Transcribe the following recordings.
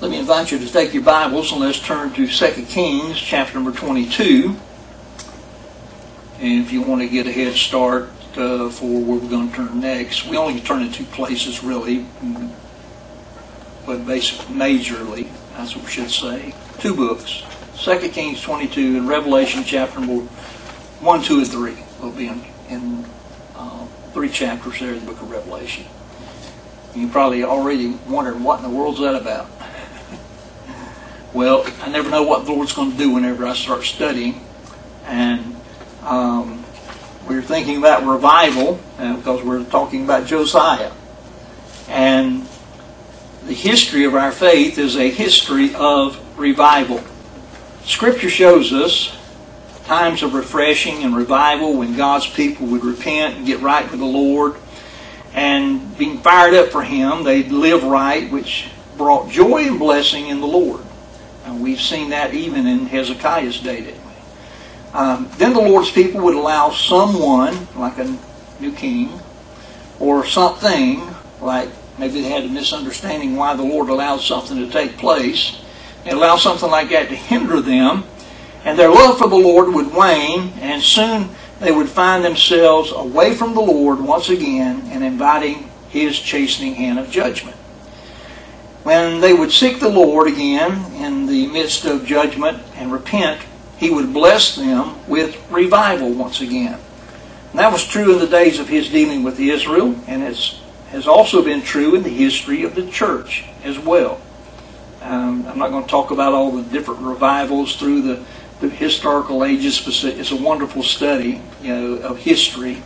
Let me invite you to take your Bibles and let's turn to 2 Kings chapter number 22. And if you want to get a head start for where we're going to turn next, we only turn in two places really, but basically, majorly, that's what we should say. Two books, 2 Kings 22 and Revelation chapter number 1, 2, and 3. We'll be in three chapters there in the book of Revelation. You probably already wondering what in the world's that about. Well, I never know what the Lord's going to do whenever I start studying. And we're thinking about revival because we're talking about Josiah. And the history of our faith is a history of revival. Scripture shows us times of refreshing and revival when God's people would repent and get right with the Lord. And being fired up for Him, they'd live right, which brought joy and blessing in the Lord. And we've seen that even in Hezekiah's day, didn't we? Then the Lord's people would allow someone, like a new king, or something, like maybe they had a misunderstanding why the Lord allowed something to take place, and allow something like that to hinder them, and their love for the Lord would wane, and soon they would find themselves away from the Lord once again and inviting His chastening hand of judgment. When they would seek the Lord again in the midst of judgment and repent, He would bless them with revival once again. And that was true in the days of His dealing with Israel, and it has also been true in the history of the church as well. I'm not going to talk about all the different revivals through the historical ages. It's a wonderful study, of history.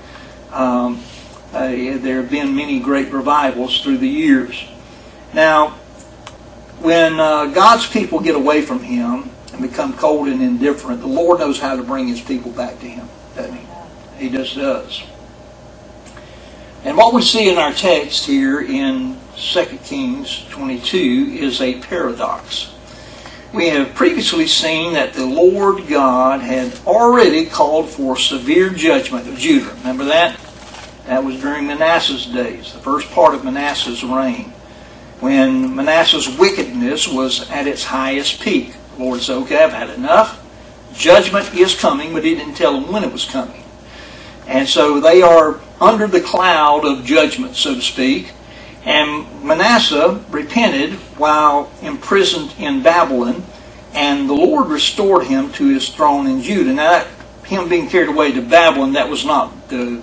There have been many great revivals through the years. Now, when God's people get away from Him and become cold and indifferent, the Lord knows how to bring His people back to Him, doesn't He? He just does. And what we see in our text here in 2 Kings 22 is a paradox. We have previously seen that the Lord God had already called for severe judgment of Judah. Remember that? That was during Manasseh's days, the first part of Manasseh's reign, when Manasseh's wickedness was at its highest peak. The Lord said, okay, I've had enough. Judgment is coming, but He didn't tell them when it was coming. And so they are under the cloud of judgment, so to speak. And Manasseh repented while imprisoned in Babylon, and the Lord restored him to his throne in Judah. Now, him being carried away to Babylon, that was not the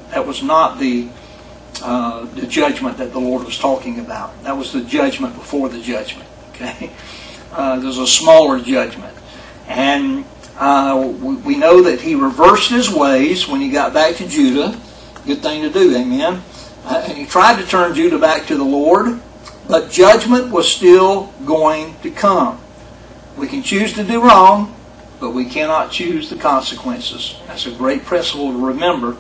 judgment that the Lord was talking about. That was the judgment before the judgment. Okay, there's a smaller judgment, and we know that he reversed his ways when he got back to Judah. Good thing to do, amen. And he tried to turn Judah back to the Lord, but judgment was still going to come. We can choose to do wrong, but we cannot choose the consequences. That's a great principle to remember.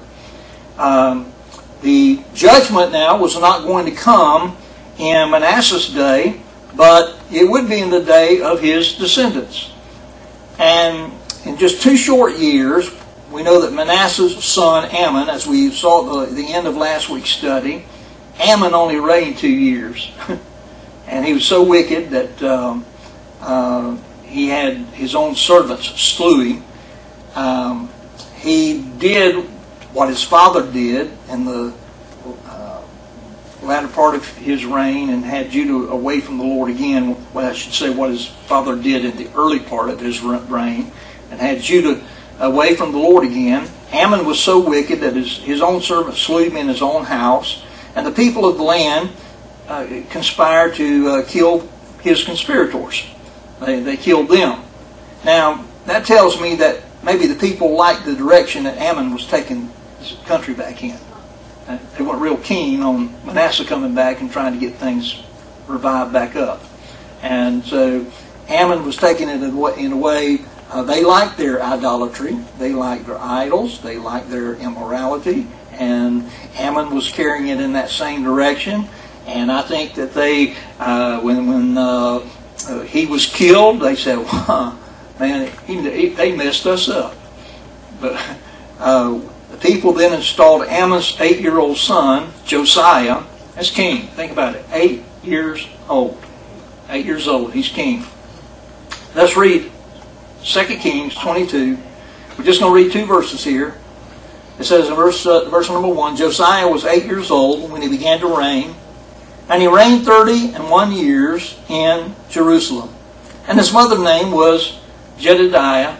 The judgment now was not going to come in Manasseh's day, but it would be in the day of his descendants. And in just 2 short years, we know that Manasseh's son Amon, as we saw at the end of last week's study, Amon only reigned 2 years. And he was so wicked that he had his own servants slew him. He did what his father did in the latter part of his reign and had Judah away from the Lord again. Well, I should say what his father did in the early part of his reign and had Judah away from the Lord again. Amon was so wicked that his own servants slew him in his own house, and the people of the land conspired to kill his conspirators. They killed them. Now, that tells me that maybe the people liked the direction that Amon was taking the country back in. They weren't real keen on Manasseh coming back and trying to get things revived back up. And so Amon was taking it in a way. They liked their idolatry, they liked their idols, they liked their immorality, and Amon was carrying it in that same direction. And I think that they, when he was killed, they said, well, man, they messed us up. But the people then installed Amon's 8-year-old son, Josiah, as king. Think about it, 8 years old. 8 years old. He's king. Let's read 2 Kings 22. We're just going to read 2 verses here. It says in verse number 1, Josiah was 8 years old when he began to reign, and he reigned 31 years in Jerusalem. And his mother's name was Jedidah,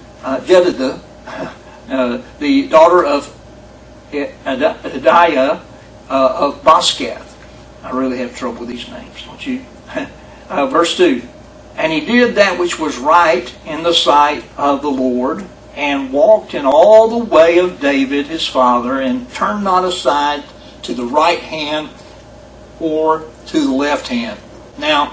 the daughter of Adiah of Boskath. I really have trouble with these names, don't you? Verse 2. And he did that which was right in the sight of the Lord, and walked in all the way of David his father, and turned not aside to the right hand or to the left hand. Now,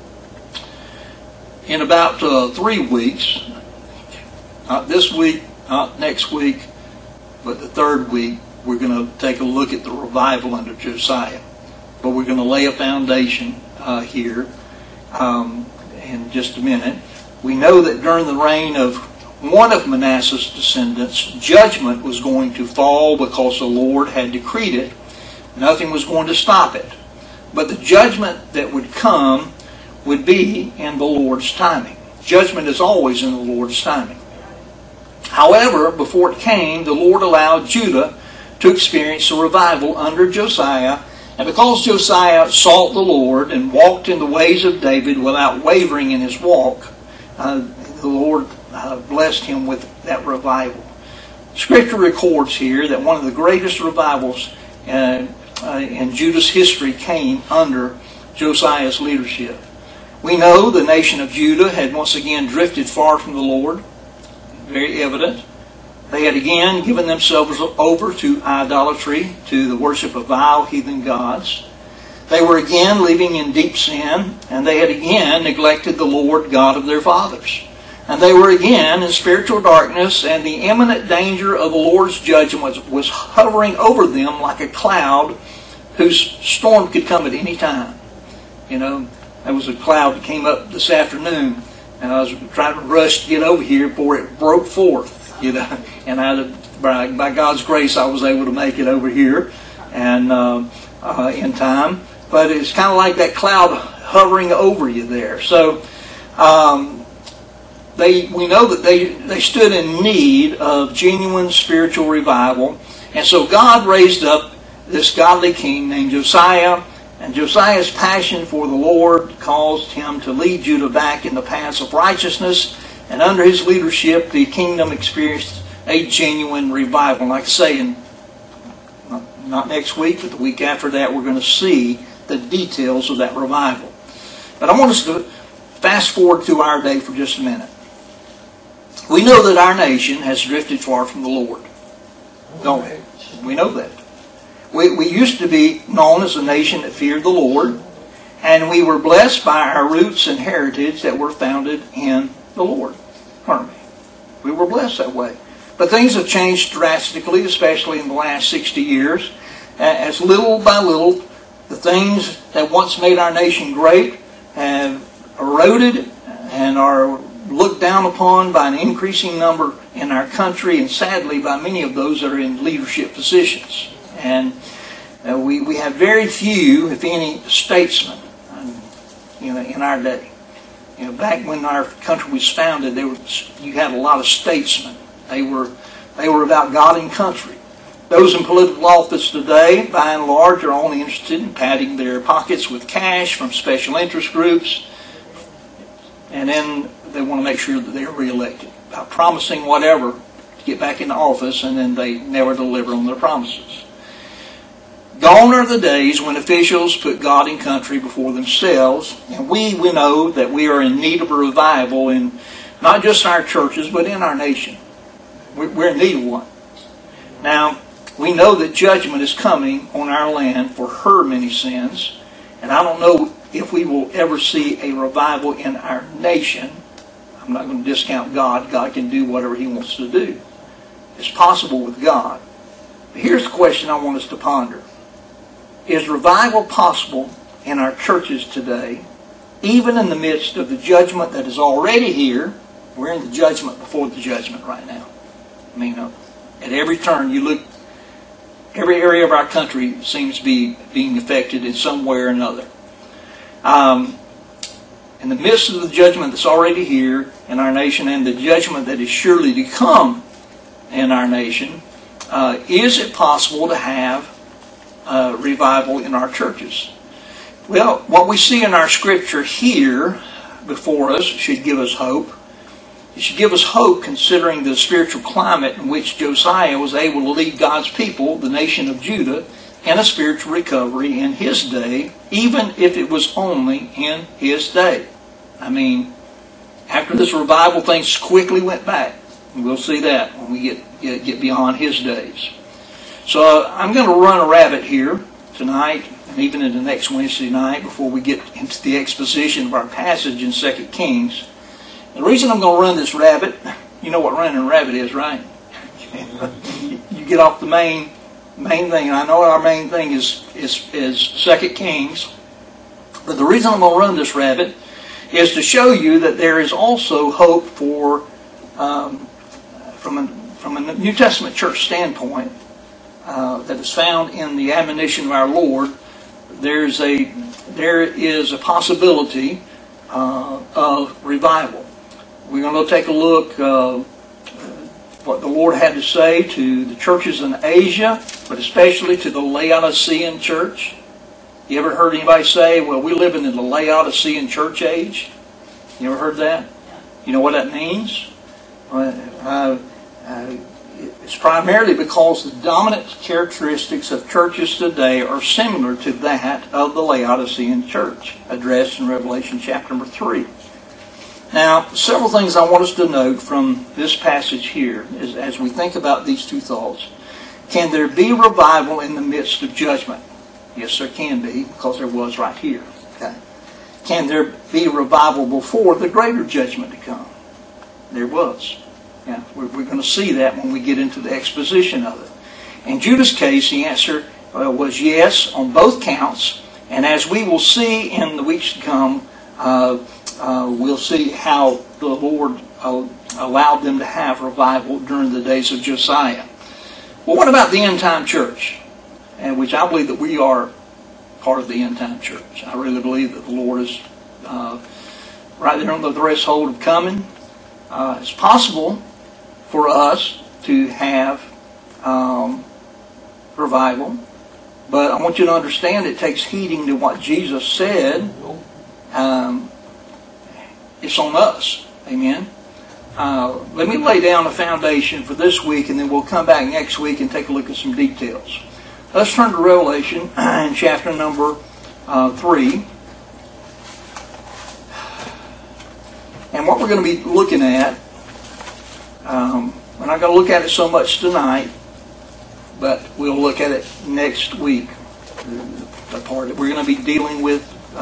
in about 3 weeks, not this week, not next week, but the 3rd week, we're going to take a look at the revival under Josiah. But we're going to lay a foundation here in just a minute. We know that during the reign of one of Manasseh's descendants, judgment was going to fall because the Lord had decreed it. Nothing was going to stop it. But the judgment that would come would be in the Lord's timing. Judgment is always in the Lord's timing. However, before it came, the Lord allowed Judah to experience a revival under Josiah. And because Josiah sought the Lord and walked in the ways of David without wavering in his walk, the Lord blessed him with that revival. Scripture records here that one of the greatest revivals in Judah's history came under Josiah's leadership. We know the nation of Judah had once again drifted far from the Lord. Very evident. They had again given themselves over to idolatry, to the worship of vile heathen gods. They were again living in deep sin, and they had again neglected the Lord God of their fathers. And they were again in spiritual darkness, and the imminent danger of the Lord's judgment was hovering over them like a cloud whose storm could come at any time. You know, there was a cloud that came up this afternoon, and I was trying to rush to get over here before it broke forth. You know, and by God's grace, I was able to make it over here, and in time. But it's kind of like that cloud hovering over you there. So we know that they stood in need of genuine spiritual revival, and so God raised up this godly king named Josiah. And Josiah's passion for the Lord caused him to lead Judah back in the paths of righteousness. And under his leadership, the kingdom experienced a genuine revival. Like I say, not next week, but the week after that, we're going to see the details of that revival. But I want us to fast forward to our day for just a minute. We know that our nation has drifted far from the Lord. Don't we? We know that. We used to be known as a nation that feared the Lord, and we were blessed by our roots and heritage that were founded in the Lord. Weren't we? We were blessed that way. But things have changed drastically, especially in the last 60 years. As little by little, the things that once made our nation great have eroded and are looked down upon by an increasing number in our country, and sadly by many of those that are in leadership positions. And we have very few, if any, statesmen in our day. Back when our country was founded, you had a lot of statesmen. They were about God and country. Those in political office today, by and large, are only interested in padding their pockets with cash from special interest groups, and then they want to make sure that they're reelected, about promising whatever to get back into office, and then they never deliver on their promises. Gone are the days when officials put God and country before themselves, and we know that we are in need of a revival in not just our churches, but in our nation. We're in need of one. Now, we know that judgment is coming on our land for her many sins, and I don't know if we will ever see a revival in our nation. I'm not going to discount God. God can do whatever He wants to do. It's possible with God. But here's the question I want us to ponder. Is revival possible in our churches today, even in the midst of the judgment that is already here? We're in the judgment before the judgment right now. I mean, at every turn you look, every area of our country seems to be being affected in some way or another. in the midst of the judgment that's already here in our nation and the judgment that is surely to come in our nation, is it possible to have revival in our churches? Well, what we see in our scripture here before us should give us hope. It should give us hope considering the spiritual climate in which Josiah was able to lead God's people, the nation of Judah, in a spiritual recovery in his day, even if it was only in his day. I mean, after this revival, things quickly went back. We'll see that when we get beyond his days. So I'm going to run a rabbit here tonight, and even in the next Wednesday night, before we get into the exposition of our passage in 2 Kings. The reason I'm going to run this rabbit, you know what running a rabbit is, right? You get off the main thing, and I know our main thing is 2 Kings. But the reason I'm going to run this rabbit is to show you that there is also hope for, from a New Testament church standpoint, that is found in the admonition of our Lord. There is a possibility of revival. We're going to take a look what the Lord had to say to the churches in Asia, but especially to the Laodicean church. You ever heard anybody say, well, we're living in the Laodicean church age? You ever heard that? You know what that means? It's primarily because the dominant characteristics of churches today are similar to that of the Laodicean church, addressed in Revelation chapter number 3. Now, several things I want us to note from this passage here as we think about these two thoughts. Can there be revival in the midst of judgment? Yes, there can be, because there was right here. Okay. Can there be revival before the greater judgment to come? There was. Yeah, we're going to see that when we get into the exposition of it. In Judah's case, the answer was yes on both counts. And as we will see in the weeks to come, we'll see how the Lord allowed them to have revival during the days of Josiah. Well, what about the end-time church? And which I believe that we are part of the end-time church. I really believe that the Lord is right there on the threshold of coming. It's possible for us to have revival, but I want you to understand it takes heeding to what Jesus said. It's on us. Amen. Let me lay down a foundation for this week, and then we'll come back next week and take a look at some details. Let's turn to Revelation in chapter number 3. And what we're going to be looking at, we're not going to look at it so much tonight, but we'll look at it next week. The part that we're going to be dealing with,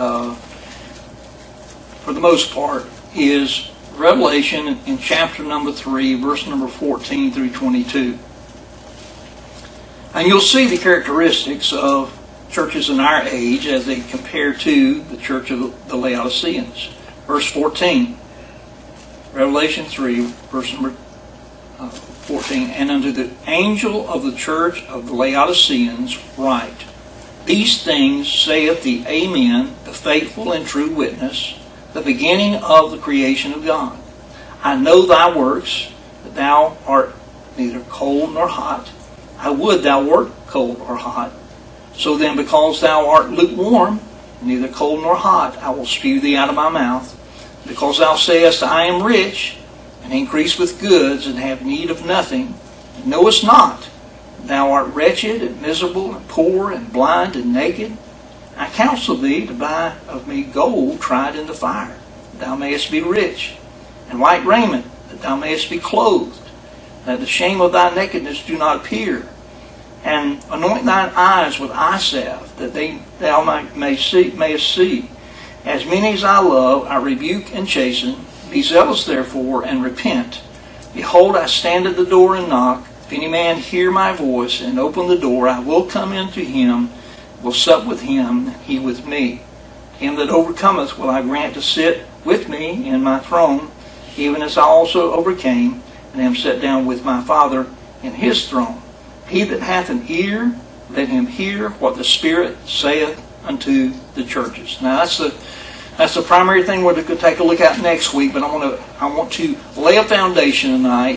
for the most part, is Revelation in chapter number 3, verse number 14 through 22. And you'll see the characteristics of churches in our age as they compare to the church of the Laodiceans. Verse 14, Revelation 3, verse number 14. And unto the angel of the church of the Laodiceans write, These things saith the Amen, the faithful and true witness, the beginning of the creation of God. I know thy works, that thou art neither cold nor hot. I would thou wert cold or hot. So then, because thou art lukewarm, neither cold nor hot, I will spew thee out of my mouth. Because thou sayest, I am rich, and increase with goods, and have need of nothing, and knowest not, thou art wretched, and miserable, and poor, and blind, and naked. I counsel thee to buy of me gold tried in the fire, that thou mayest be rich, and white raiment, that thou mayest be clothed, that the shame of thy nakedness do not appear. And anoint thine eyes with eye salve, that thou mayest see. As many as I love, I rebuke and chasten. Be zealous therefore, and repent. Behold, I stand at the door and knock. If any man hear my voice, and open the door, I will come into him, will sup with him, and he with me. Him that overcometh will I grant to sit with me in my throne, even as I also overcame, and am set down with my Father in his throne. He that hath an ear, let him hear what the Spirit saith unto the churches. Now that's That's the primary thing we're going to take a look at next week, but I want to lay a foundation tonight.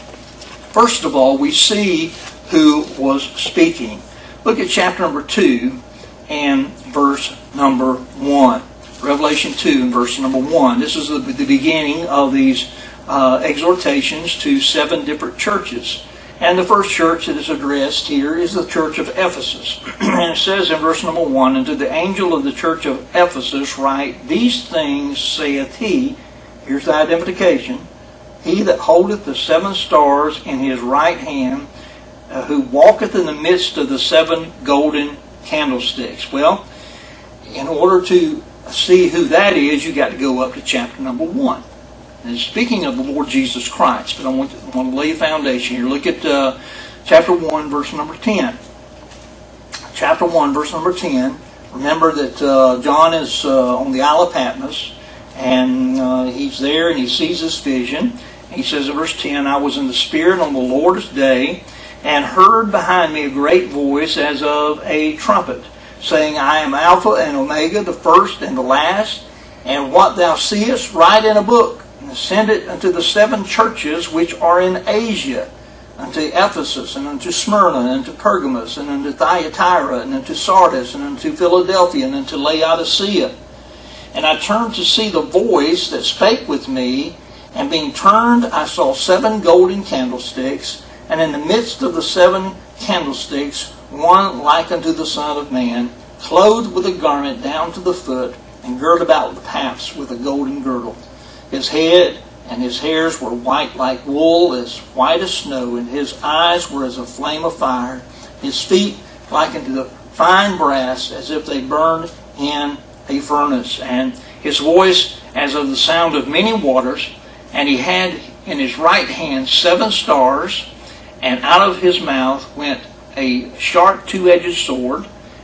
First of all, we see who was speaking. Look at chapter number 2 and verse number 1. Revelation 2 and verse number 1. This is the beginning of these exhortations to 7 different churches. And the first church that is addressed here is the church of Ephesus. And it says in verse number 1, "And to the angel of the church of Ephesus write, These things saith he," here's the identification, "he that holdeth the 7 stars in his right hand, who walketh in the midst of the 7 golden candlesticks." Well, in order to see who that is, you got to go up to chapter number 1. And speaking of the Lord Jesus Christ, but I want to lay a foundation here. Look at chapter 1, verse number 10. Chapter 1, verse number 10. Remember that John is on the Isle of Patmos, and he's there and he sees this vision. He says in verse 10, "I was in the Spirit on the Lord's day, and heard behind me a great voice as of a trumpet, saying, I am Alpha and Omega, the first and the last. And what thou seest, write in a book, and send it unto the 7 churches which are in Asia, unto Ephesus, and unto Smyrna, and unto Pergamos, and unto Thyatira, and unto Sardis, and unto Philadelphia, and unto Laodicea. And I turned to see the voice that spake with me, and being turned I saw 7 golden candlesticks, and in the midst of the 7 candlesticks one like unto the Son of Man, clothed with a garment down to the foot, and girt about the paps with a golden girdle. His head and his hairs were white like wool, as white as snow, and his eyes were as a flame of fire. His feet like unto the fine brass, as if they burned in a furnace. And his voice as of the sound of many waters. And he had in his right hand 7 stars, and out of his mouth went a sharp 2-edged sword,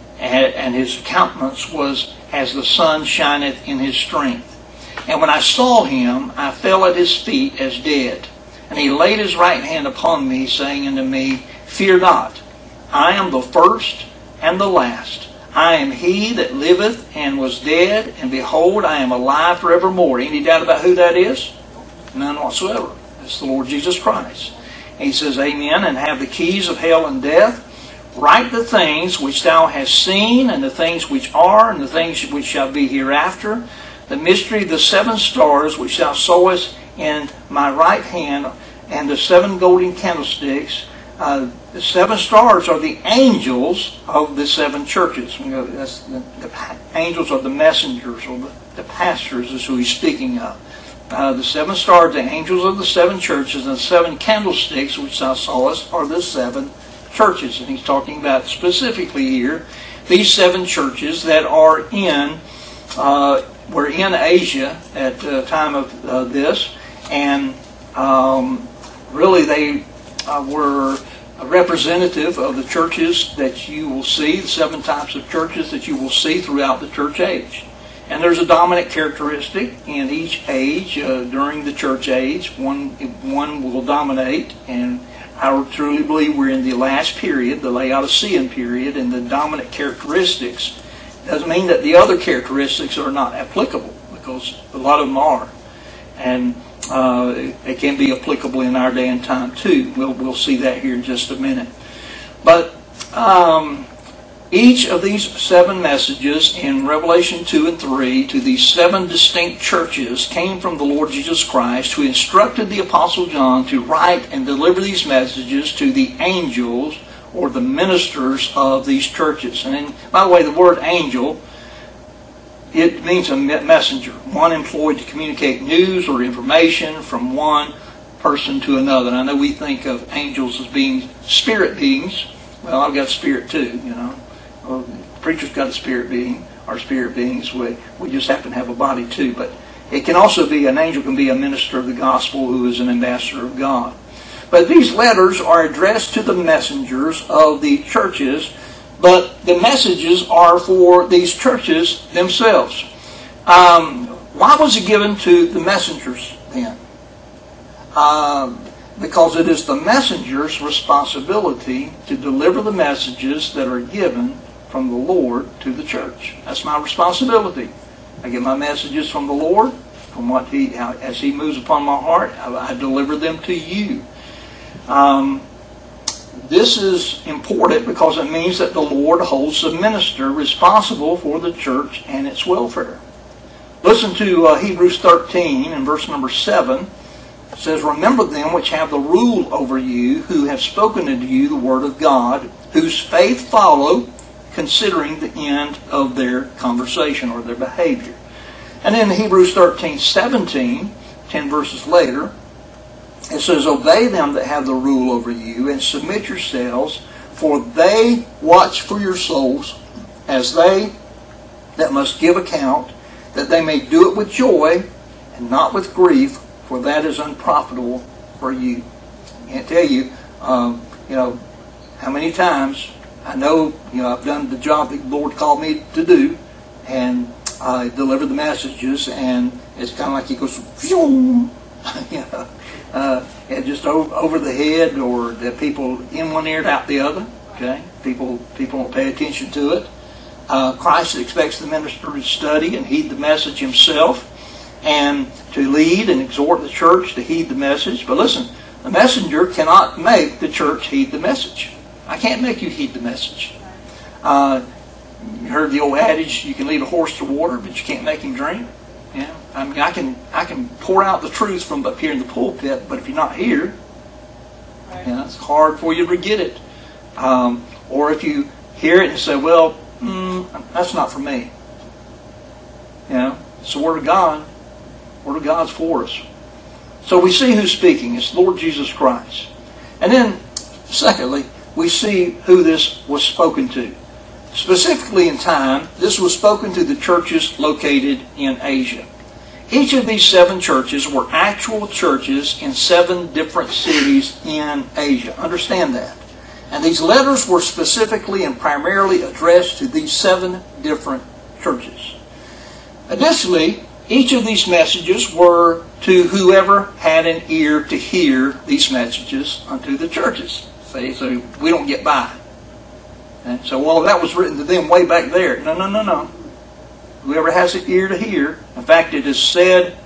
and his countenance was as the sun shineth in his strength. And when I saw him, I fell at his feet as dead. And he laid his right hand upon me, saying unto me, Fear not, I am the first and the last. I am he that liveth and was dead, and behold, I am alive forevermore. Any doubt about who that is? None whatsoever. It's the Lord Jesus Christ. And he says, Amen, and have the keys of hell and death. Write the things which thou hast seen, and the things which are, and the things which shall be hereafter. The mystery of the 7 stars which thou sawest in my right hand, and the 7 golden candlesticks. The 7 stars are the angels of the 7 churches. The angels are the messengers, or the pastors is who he's speaking of. The 7 stars, the angels of the 7 churches, and the 7 candlesticks which thou sawest are the 7 churches. And he's talking about specifically here these 7 churches that are were in Asia at the time of this, and really they were a representative of the churches that you will see, the 7 types of churches that you will see throughout the church age. And there's a dominant characteristic in each age. During the church age, one will dominate, and I truly believe we're in the last period, the Laodicean period, and the dominant characteristics doesn't mean that the other characteristics are not applicable, because a lot of them are. And they can be applicable in our day and time too. We'll see that here in just a minute. But each of these 7 messages in Revelation 2 and 3 to these 7 distinct churches came from the Lord Jesus Christ, who instructed the Apostle John to write and deliver these messages to the angels, or the ministers of these churches. And by the way, the word angel, it means a messenger, one employed to communicate news or information from one person to another. And I know we think of angels as being spirit beings. Well, I've got a spirit too, you know. Well, the preacher's got a spirit being, or spirit beings. We just happen to have a body too. But it can also be, an angel can be a minister of the gospel who is an ambassador of God. But these letters are addressed to the messengers of the churches, but the messages are for these churches themselves. Why was it given to the messengers then? Because it is the messenger's responsibility to deliver the messages that are given from the Lord to the church. That's my responsibility. I get my messages from the Lord, from what as He moves upon my heart, I deliver them to you. This is important because it means that the Lord holds the minister responsible for the church and its welfare. Listen to Hebrews 13 and verse number 7. It says, remember them which have the rule over you, who have spoken unto you the word of God, whose faith follow, considering the end of their conversation or their behavior. And in Hebrews 13:17, 10 verses later, it says, obey them that have the rule over you, and submit yourselves, for they watch for your souls, as they that must give account, that they may do it with joy, and not with grief, for that is unprofitable for you. I can't tell you, how many times I know, I've done the job that the Lord called me to do, and I deliver the messages, and it's kind of like He goes, phew, just over the head, or the people in one ear and out the other. Okay, people don't pay attention to it. Christ expects the minister to study and heed the message himself, and to lead and exhort the church to heed the message. But listen, the messenger cannot make the church heed the message. I can't make you heed the message. You heard the old adage, you can lead a horse to water, but you can't make him drink. Yeah, I mean, I can pour out the truth from up here in the pulpit, but if you're not here, it's hard for you to get it. Or if you hear it and say, well, that's not for me. It's the Word of God. The Word of God's for us. So we see who's speaking. It's Lord Jesus Christ. And then, secondly, we see who this was spoken to. Specifically in time, this was spoken to the churches located in Asia. Each of these 7 churches were actual churches in 7 different cities in Asia. Understand that. And these letters were specifically and primarily addressed to these 7 different churches. Additionally, each of these messages were to whoever had an ear to hear these messages unto the churches. See, so we don't get by. And so, well, that was written to them way back there. No. Whoever has an ear to hear. In fact, it is said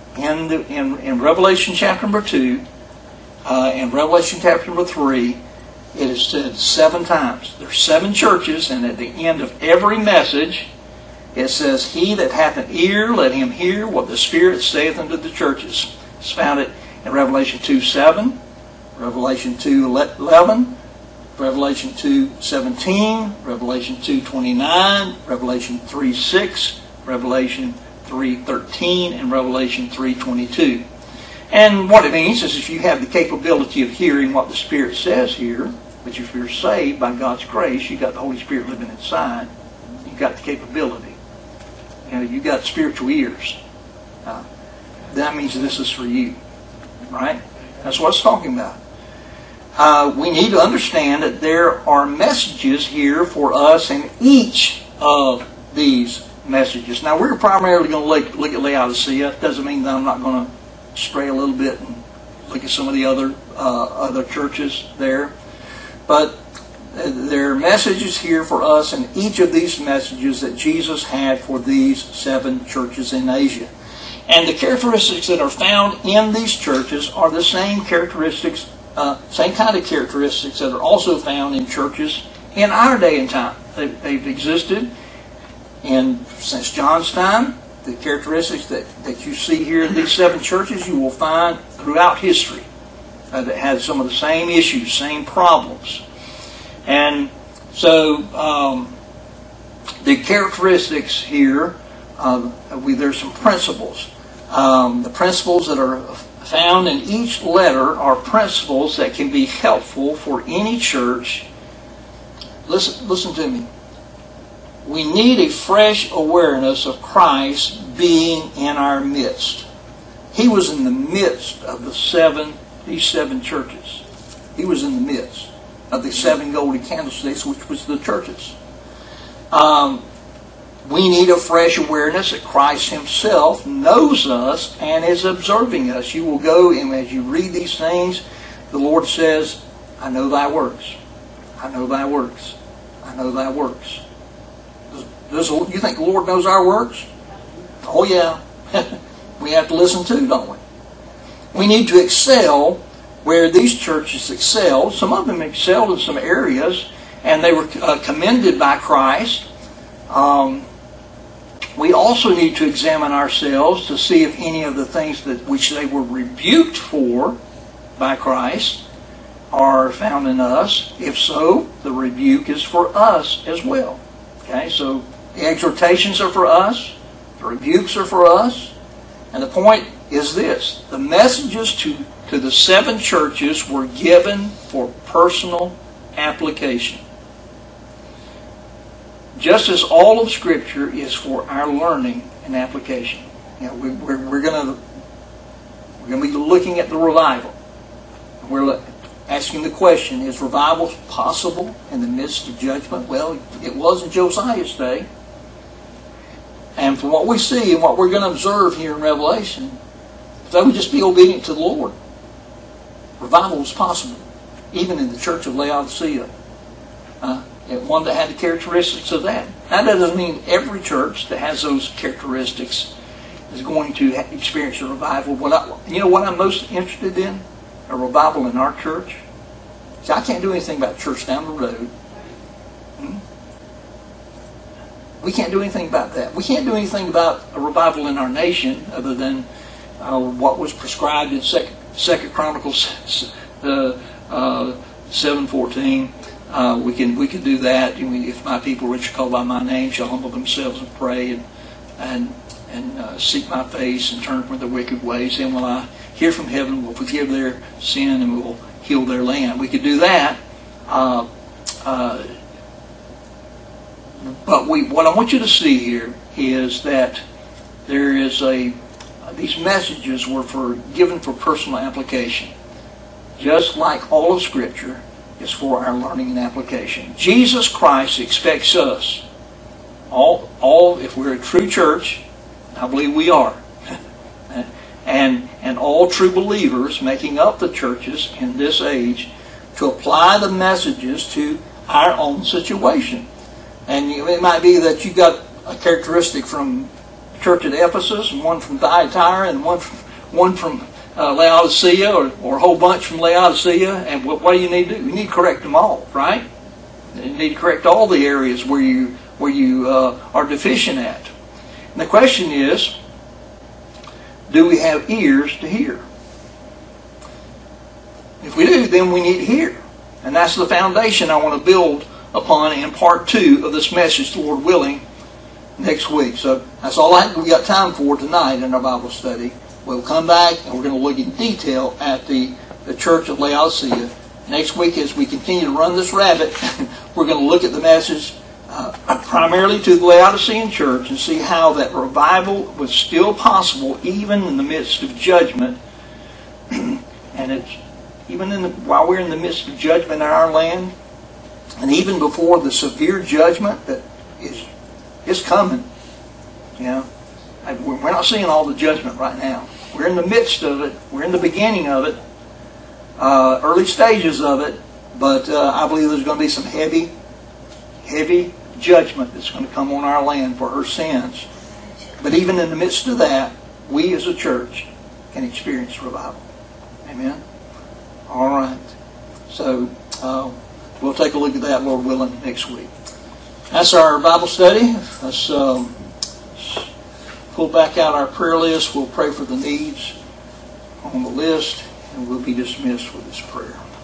in Revelation chapter number 2, in Revelation chapter number 3, it is said 7 times. There's 7 churches, and at the end of every message, it says, he that hath an ear, let him hear what the Spirit saith unto the churches. It's found it in Revelation 2:7, Revelation 2:11, Revelation 2:17, Revelation 2:29, Revelation 3:6, Revelation 3:13, and Revelation 3:22. And what it means is if you have the capability of hearing what the Spirit says here, which if you're saved by God's grace, you've got the Holy Spirit living inside, you've got the capability. You've got spiritual ears. That means this is for you. Right? That's what it's talking about. We need to understand that there are messages here for us in each of these messages. Now, we're primarily going to look at Laodicea. It doesn't mean that I'm not going to stray a little bit and look at some of the other churches there. But there are messages here for us in each of these messages that Jesus had for these 7 churches in Asia. And the characteristics that are found in these churches are the same characteristics, same kind of characteristics that are also found in churches in our day and time. They've existed since John's time. The characteristics that you see here in these 7 churches, you will find throughout history that had some of the same issues, same problems. And so the characteristics here, there's some principles. The principles that are found in each letter are principles that can be helpful for any church. Listen to me. We need a fresh awareness of Christ being in our midst. He was in the midst of these 7 churches. He was in the midst of the 7 golden candlesticks, which was the churches. We need a fresh awareness that Christ Himself knows us and is observing us. You will go, and as you read these things, the Lord says, I know thy works. I know thy works. I know thy works. You think the Lord knows our works? Oh yeah, we have to listen too, don't we? We need to excel where these churches excelled. Some of them excelled in some areas, and they were commended by Christ. We also need to examine ourselves to see if any of the things that which they were rebuked for by Christ are found in us. If so, the rebuke is for us as well. Okay, so the exhortations are for us, the rebukes are for us, and the point is this: the messages to the 7 churches were given for personal application. Just as all of Scripture is for our learning and application. You know, we're going to be looking at the revival. We're asking the question, is revival possible in the midst of judgment? Well, it was in Josiah's day. And from what we see and what we're going to observe here in Revelation, if they would just be obedient to the Lord, revival was possible, even in the church of Laodicea. One that had the characteristics of that. Now, that doesn't mean every church that has those characteristics is going to experience a revival. You know what I'm most interested in? A revival in our church. See, I can't do anything about church down the road. We can't do anything about that. We can't do anything about a revival in our nation other than what was prescribed in Second Chronicles 7:14. We can do that. If my people which are called by my name shall humble themselves and pray and seek my face and turn from their wicked ways, then will I hear from heaven, will forgive their sin, and will heal their land. We could do that. But what I want you to see here is that there is these messages were given for personal application. Just like all of Scripture is for our learning and application. Jesus Christ expects us, all if we're a true church, I believe we are, and all true believers making up the churches in this age, to apply the messages to our own situation. And it might be that you got a characteristic from the church at Ephesus, and one from Thyatira, and one from Laodicea, or a whole bunch from Laodicea. And what do you need to do? You need to correct them all, right? You need to correct all the areas where you are deficient at. And the question is, do we have ears to hear? If we do, then we need to hear. And that's the foundation I want to build upon in part 2 of this message, Lord willing, next week. So that's all we got time for tonight in our Bible study. We'll come back and we're going to look in detail at the church of Laodicea. Next week, as we continue to run this rabbit, we're going to look at the message primarily to the Laodicean church and see how that revival was still possible even in the midst of judgment. And it's even while we're in the midst of judgment in our land, and even before the severe judgment that is coming. You know, we're not seeing all the judgment right now. We're in the midst of it. We're in the beginning of it, early stages of it. But I believe there's going to be some heavy judgment that's going to come on our land for our sins. But even in the midst of that, we as a church can experience revival. Amen? All right. So we'll take a look at that, Lord willing, next week. That's our Bible study. Let's pull back out our prayer list. We'll pray for the needs on the list, and we'll be dismissed with this prayer.